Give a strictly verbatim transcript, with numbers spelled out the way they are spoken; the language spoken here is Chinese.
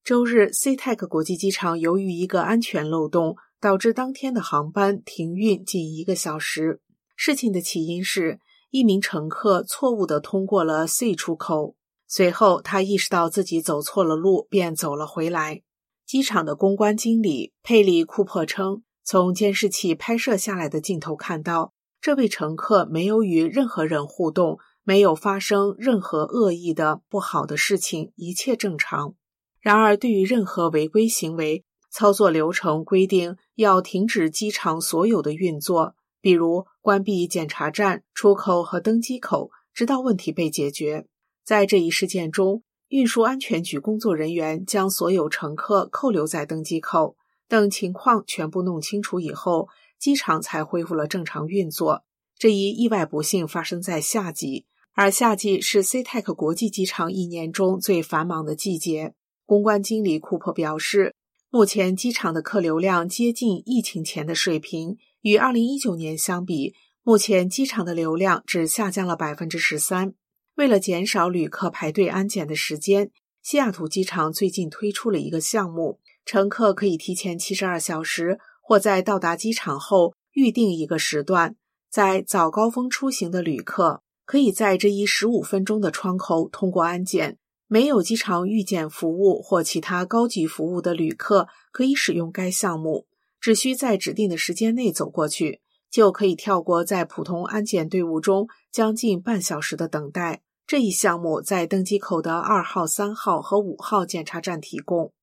周日 C T E C 国际机场由于一个安全漏洞，导致当天的航班停运近一个小时。事情的起因是，一名乘客错误地通过了 C 出口，随后他意识到自己走错了路，便走了回来。机场的公关经理佩里·库珀称，从监视器拍摄下来的镜头看到，这位乘客没有与任何人互动，没有发生任何恶意的不好的事情，一切正常。然而，对于任何违规行为，操作流程规定要停止机场所有的运作，比如关闭检查站、出口和登机口，直到问题被解决。在这一事件中，运输安全局工作人员将所有乘客扣留在登机口，等情况全部弄清楚以后，机场才恢复了正常运作。这一意外不幸发生在夏季，而夏季是 C T E C 国际机场一年中最繁忙的季节。公关经理库珀表示，目前机场的客流量接近疫情前的水平，与二零一九年相比，目前机场的流量只下降了 百分之十三。 为了减少旅客排队安检的时间，西雅图机场最近推出了一个项目，乘客可以提前七十二小时或在到达机场后预定一个时段。在早高峰出行的旅客可以在这一十五分钟的窗口通过安检，没有机场预检服务或其他高级服务的旅客可以使用该项目，只需在指定的时间内走过去，就可以跳过在普通安检队伍中将近半小时的等待。这一项目在登机口的二号、三号和五号检查站提供。